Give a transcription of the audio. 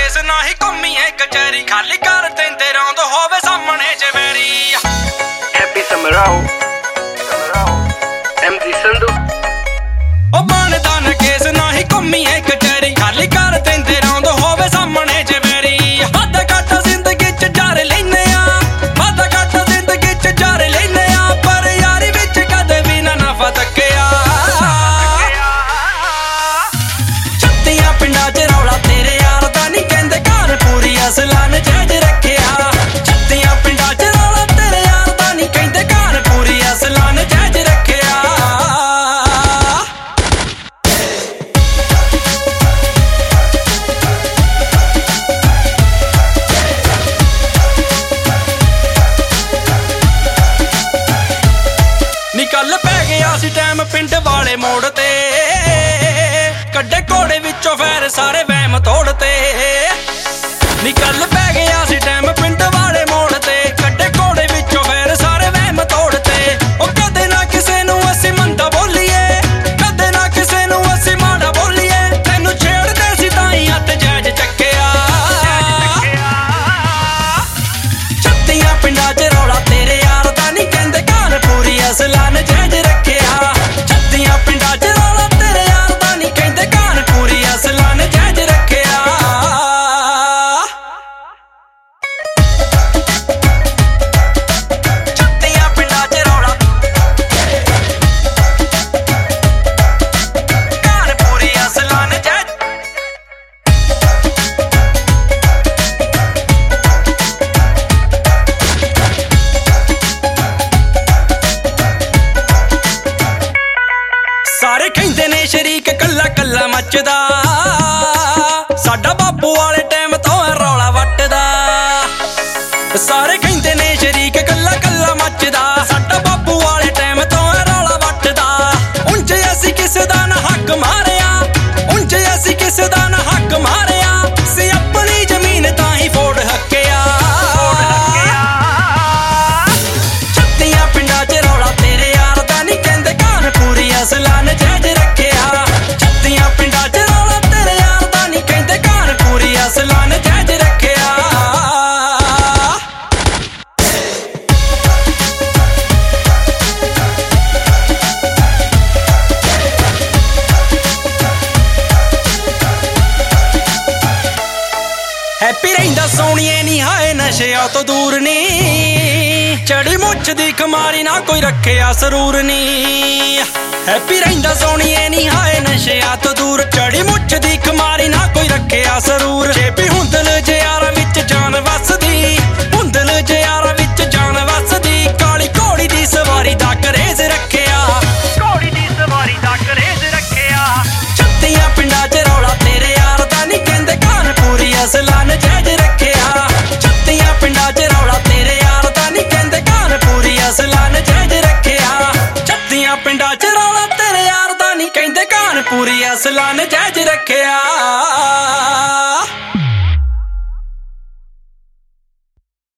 Case ना ही घूमीए कचहरी खाली कर देंदे रौंद होवे सामने च बैरी हैप्पी समराओ एमजी संधू ओ बनदा न केस ना ही घूमीए कचहरी खाली कर देंदे रौंद होवे सामने च बैरी वादा घाटा जिंदगी च जार लैने आ वादा घाटा जिंदगी च जार लैने आ पर यारी विच कदे भी ना नफा तक्किया छत्तियां पिंडां च रौला तेरे यार दा नहीं कहंदे घर पूरी असला नजायज रखिया छत्तियां पिंडां च रौला तेरे यार दा नहीं कहंदे घर पूरी असला नजायज रखिया निकल पै गया सी टाइम पिंड वाले मोड़ ते कड्डे घोड़े विचों फैर सारे वहम तोड़ते निकल पै गया सी टाइम पिंड वाले मोड़ ते कड्डे घोड़े विचों फैर सारे वहम तोड़ते ओ कदे ना किसे नूं असीं मंदा बोलीए कदे ना किसे नूं असीं माड़ा बोलीए तैनूं छेड़दे सी ताईं हत्थ जायज चक्किया छत्तियां पिंडां च रौला तेरे यार दा नहीं कहंदे घर पूरी असला नजायज रखिया छत्तियां पिंडां च रौला तेरे यार दा नहीं कहंदे घर पूरी असला नजायज रखिया छत्तियां पिंडां च रौला घर पूरी असला नजायज सारे कहंदे ने शरीक कल्ला कल्ला मचदा साडा बापू वाले टाइम तो रौला वटदा सारे कहंदे ने शरीक कल्ला कल्ला मचदा साडा बापू वाले टाइम तो रौला वटदा उंज असीं किसे दा ना हक मारिया उंज असीं किसे दा ना हक मारिया सी अपनी जमीन तां ही फोड़ हक्किया छत्तियां पिंडां च रौला तेरे यार दा नहीं कहंदे घर पूरी असला नजायज रखिया छत्तियां पिंडां च रौला तेरे यार दा नहीं कहंदे घर पूरी असला नजायज रखिया हैप्पी रहिंदा सोहणीए नी हाए नशिया तो दूर नी चढ़ी मुछ दी खमारी ना कोई रखेआ सरूर नी हैप्पी रहिंदा सोहणीए नी हाए नशिया तो दूर चढ़ी मुछ दी खमारी ना कोई रखेआ सरूर छेपी हुंदल जे यारां विच जान वसदी हुंदल जे यारां विच जान वसदी काली घोड़ी दी सवारी दा करेज रखिया घोड़ी दी सवारी दा करेज रखिया छत्तियां पिंडां च रौला तेरे यार दा नहीं कहंदे घर पूरी असला नजायज रखिया छत्तियां पिंडां च रौला तेरे यार दा नहीं कहंदे घर पूरी असला नजायज रखिया छत्तियां पिंडां च रौला तेरे यार दा नहीं कहंदे घर पूरी असला नजायज रखिया।